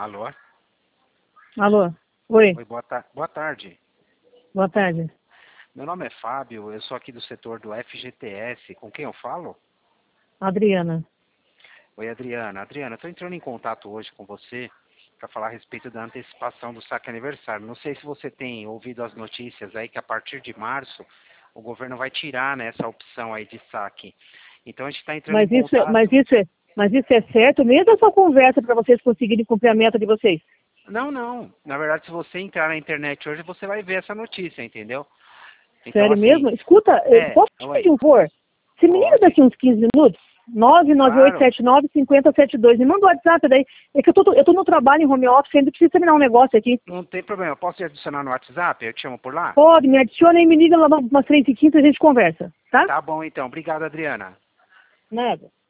Alô? Alô? Oi, Oi, boa tarde. boa tarde. Meu nome é Fábio, eu sou aqui do setor do FGTS. Com quem eu falo? Adriana. Oi, Adriana. Adriana, estou entrando em contato hoje com você para falar a respeito da antecipação do saque aniversário. Não sei se você tem ouvido as notícias aí que a partir de março o governo vai tirar, né, essa opção aí de saque. Então a gente está entrando em Mas isso, contato. mas isso é certo mesmo ou é só conversa para vocês conseguirem cumprir a meta de vocês? Não. Na verdade, se você entrar na internet hoje, você vai ver essa notícia, entendeu? Então, Sério assim, mesmo? Escuta, posso te pedir oi, um favor? Você me liga pode, daqui uns 15 minutos? claro. 99879-5072. Me manda o WhatsApp daí. É que eu tô no trabalho em home office, ainda preciso terminar um negócio aqui. Não tem problema. Eu posso te adicionar no WhatsApp? Eu te chamo por lá? Pode, me adiciona e me liga lá umas 3h15 e a gente conversa, tá? Tá bom, então. Obrigado, Adriana. Nada.